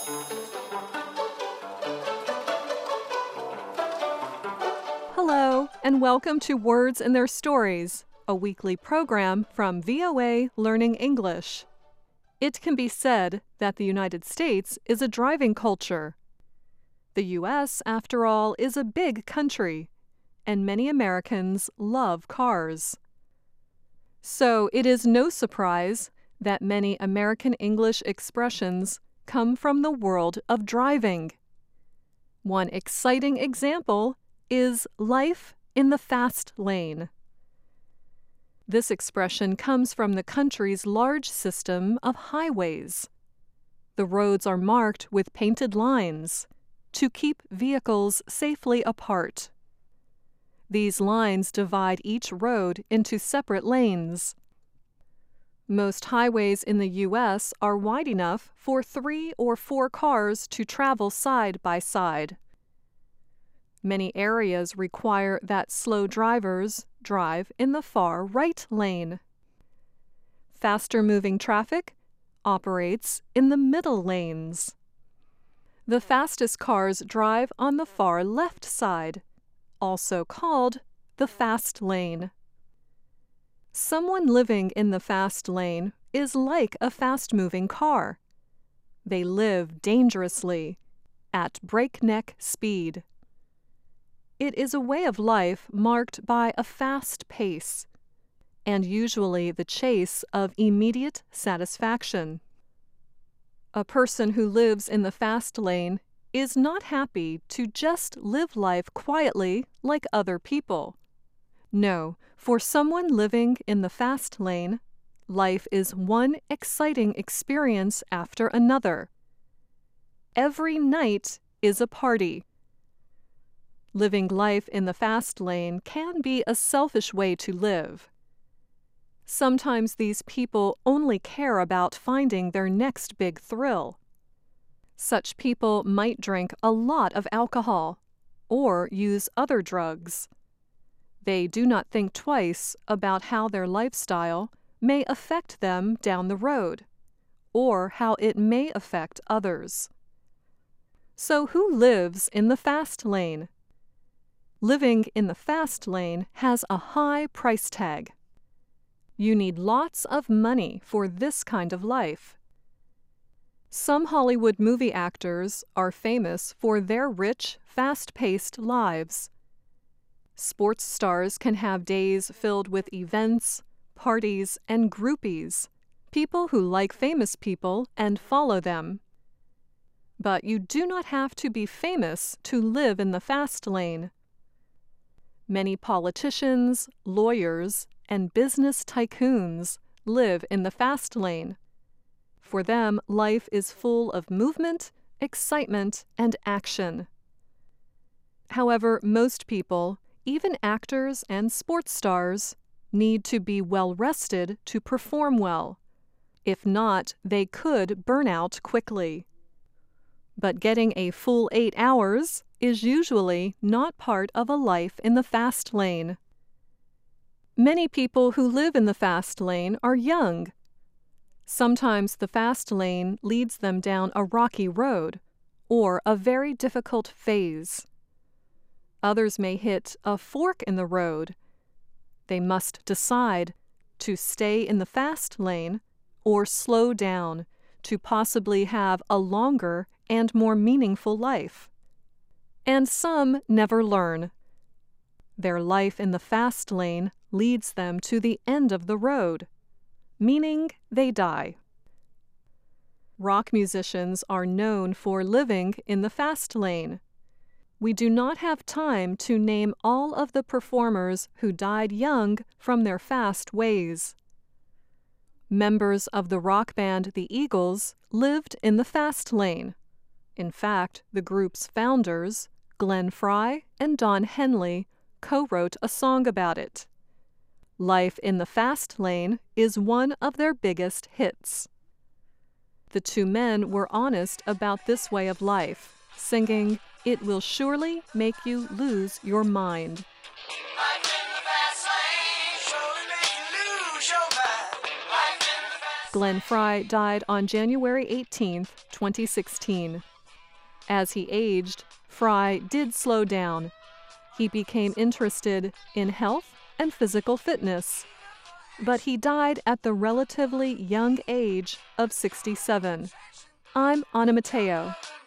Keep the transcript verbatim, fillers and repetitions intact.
Hello, and welcome to Words and Their Stories, a weekly program from V O A Learning English. It can be said that the United States is a driving culture. The U S, after all, is a big country, and many Americans love cars. So it is no surprise that many American English expressions come from the world of driving. One exciting example is life in the fast lane. This expression comes from the country's large system of highways. The roads are marked with painted lines to keep vehicles safely apart. These lines divide each road into separate lanes. Most highways in the U S are wide enough for three or four cars to travel side by side. Many areas require that slow drivers drive in the far right lane. Faster-moving traffic operates in the middle lanes. The fastest cars drive on the far left side, also called the fast lane. Someone living in the fast lane is like a fast-moving car. They live dangerously, at breakneck speed. It is a way of life marked by a fast pace, and usually the chase of immediate satisfaction. A person who lives in the fast lane is not happy to just live life quietly like other people. No, for someone living in the fast lane, life is one exciting experience after another. Every night is a party. Living life in the fast lane can be a selfish way to live. Sometimes these people only care about finding their next big thrill. Such people might drink a lot of alcohol or use other drugs. They do not think twice about how their lifestyle may affect them down the road, or how it may affect others. So who lives in the fast lane? Living in the fast lane has a high price tag. You need lots of money for this kind of life. Some Hollywood movie actors are famous for their rich, fast-paced lives. Sports stars can have days filled with events, parties, and groupies, people who like famous people and follow them. But you do not have to be famous to live in the fast lane. Many politicians, lawyers, and business tycoons live in the fast lane. For them, life is full of movement, excitement, and action. However, most people, even actors and sports stars, need to be well rested to perform well. If not, they could burn out quickly. But getting a full eight hours is usually not part of a life in the fast lane. Many people who live in the fast lane are young. Sometimes the fast lane leads them down a rocky road or a very difficult phase. Others may hit a fork in the road. They must decide to stay in the fast lane or slow down to possibly have a longer and more meaningful life. And some never learn. Their life in the fast lane leads them to the end of the road, meaning they die. Rock musicians are known for living in the fast lane. We do not have time to name all of the performers who died young from their fast ways. Members of the rock band The Eagles lived in the fast lane. In fact, the group's founders, Glenn Frey and Don Henley, co-wrote a song about it. Life in the Fast Lane is one of their biggest hits. The two men were honest about this way of life, singing, "It will surely make you lose your mind." Glenn Frey died on January eighteenth, twenty sixteen. As he aged, Frey did slow down. He became interested in health and physical fitness. But he died at the relatively young age of sixty-seven. I'm Anna Matteo.